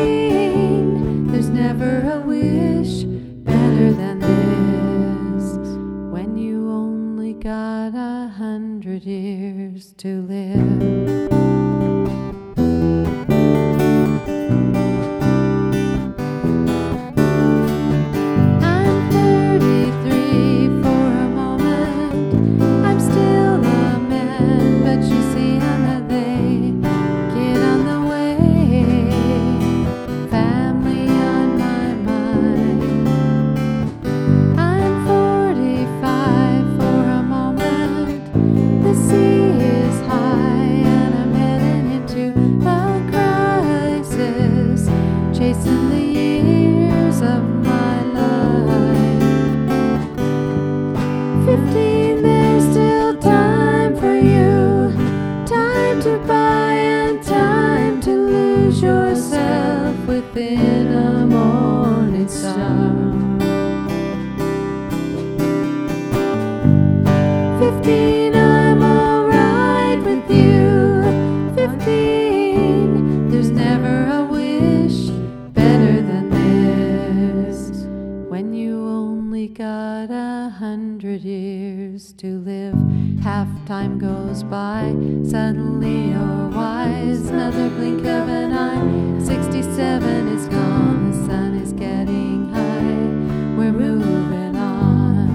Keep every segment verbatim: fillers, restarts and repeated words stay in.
fifteen, there's never a wish better than this. When you only got a hundred years to live. Chasing the years of my life. Fifteen, there's still time for you. Time to buy and time to lose yourself within a morning star. Fifteen, I'm alright with you. Fifteen, there's never a wish better than this. When you only got a hundred years to live, half time goes by, suddenly you're wise. Another blink of an eye, sixty-seven is gone, the sun is getting high, we're moving on.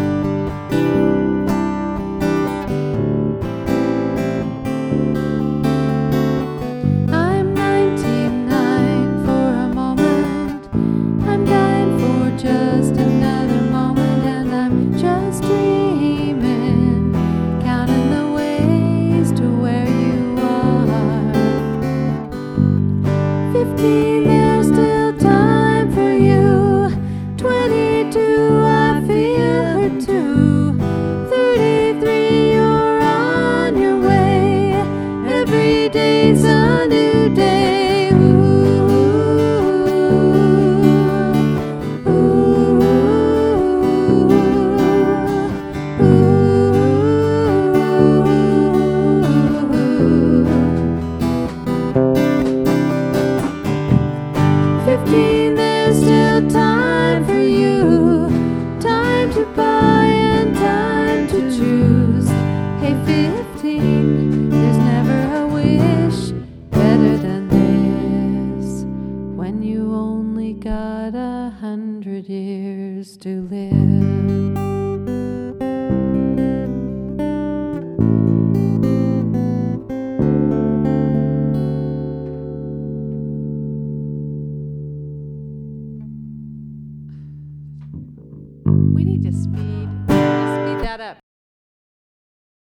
I'm ninety-nine for a moment, I'm dying for just another moment, and I'm just dreaming, counting the ways to where you are. Fifteen, there's still time for you. Twenty-two, I feel her too. Thirty-three, you're on your way. Every day's a new day. Ooh, ooh, ooh, Fifteen, there's still time for you. Time to buy and time to choose. Hey, fifteen, there's never a wish better than this. When you only got a hundred years to live. We need to speed, speed that up.